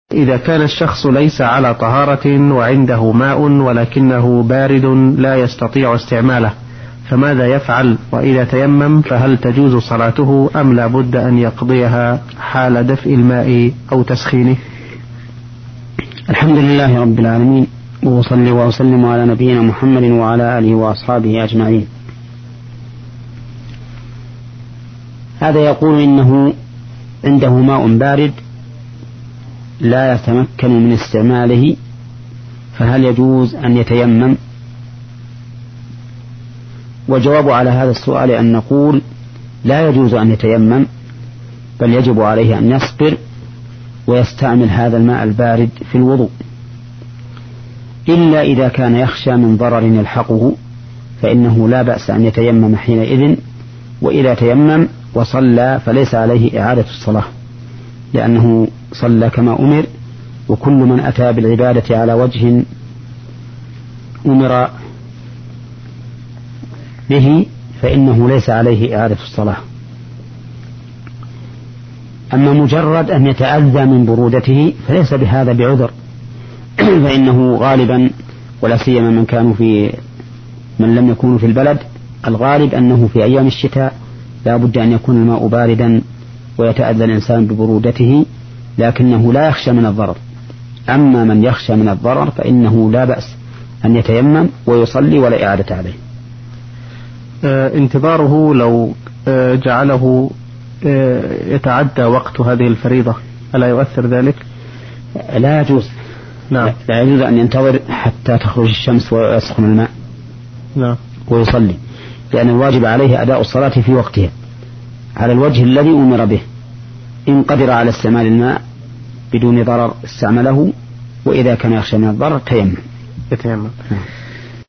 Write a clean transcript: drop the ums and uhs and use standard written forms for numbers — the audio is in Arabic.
إذا كان الشخص ليس على طهارة وعنده ماء ولكنه بارد لا يستطيع استعماله فماذا يفعل؟ وإذا تيمم فهل تجوز صلاته أم لا بد أن يقضيها حال دفء الماء أو تسخينه؟ الحمد لله رب العالمين، وأصلي وأسلم على نبينا محمد وعلى آله وأصحابه أجمعين. هذا يقول إنه عنده ماء بارد لا يتمكن من استعماله، فهل يجوز أن يتيمم؟ وجواب على هذا السؤال أن نقول لا يجوز أن يتيمم، بل يجب عليه أن يصبر ويستعمل هذا الماء البارد في الوضوء، إلا إذا كان يخشى من ضرر يلحقه فإنه لا بأس أن يتيمم حينئذ، وإذا تيمم وصلى فليس عليه إعادة الصلاة، لأنه صلى كما أمر، وكل من أتى بالعبادة على وجه أمر به فإنه ليس عليه إعادة الصلاة. أما مجرد أن يتأذى من برودته فليس بهذا بعذر فإنه غالبا، ولا سيما من لم يكونوا في البلد، الغالب أنه في أيام الشتاء لا بد أن يكون الماء باردا ويتأذى الإنسان ببرودته، لكنه لا يخشى من الضرر. أما من يخشى من الضرر فإنه لا بأس أن يتيمم ويصلي ولا إعادة عليه. انتظاره لو جعله يتعدى وقت هذه الفريضة ألا يؤثر ذلك؟ لا يجوز. نعم. لا يجوز أن ينتظر حتى تخرج الشمس ويسخن الماء. نعم. ويصلي، لأن الواجب عليه أداء الصلاة في وقتها على الوجه الذي أمر به. إن قدر على استعمال الماء بدون ضرر استعمله، وإذا كان يخشى من الضرر تيمم. يتيمم.